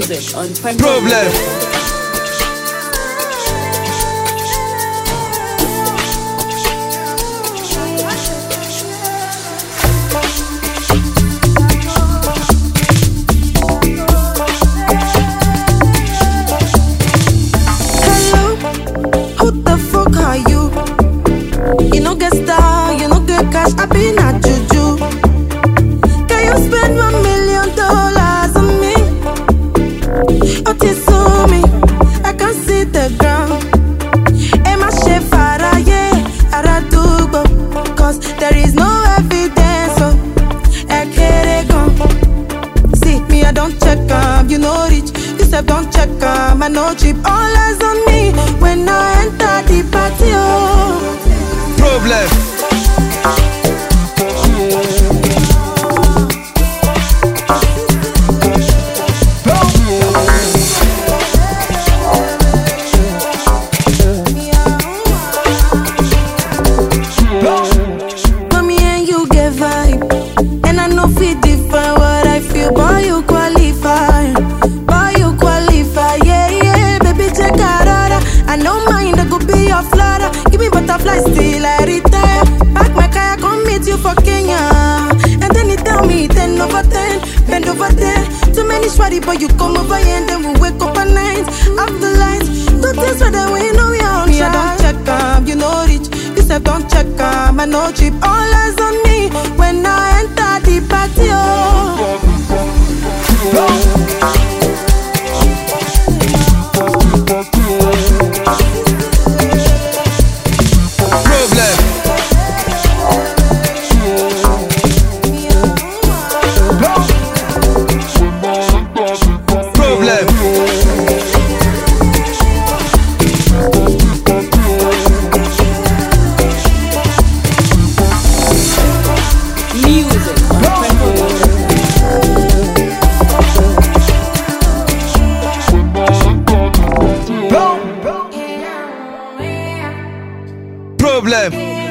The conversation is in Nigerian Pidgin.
Music on Problem. Hello, who the fuck are you? You no get style, you no get cash, I be not juju. Can you spend $1 million on me? Otis on me, I can see the ground. Emma Shefara, yeah, Aradugo. Cause there is no evidence, so I can't go. See me, I don't check you know rich. You said don't check I know cheap. All eyes on me when I enter the party, oh. Problem. Mommy and you get vibe, and I know fit define what I feel. Boy, you qualify, yeah, yeah. Baby, check out order. I know mine, that could be your flutter. Give me butterfly, still I retire. Pack my car, come meet you for Kenya. And then he tell me 10 over 10, bend over 10. Too many sweaty, but you come over here and then we wake up at night. After lights, do things so that we know we on me, I don't check you know rich. You said don't check I know cheap. All eyes on me when I enter the party, oh. Problem. Music on Problem.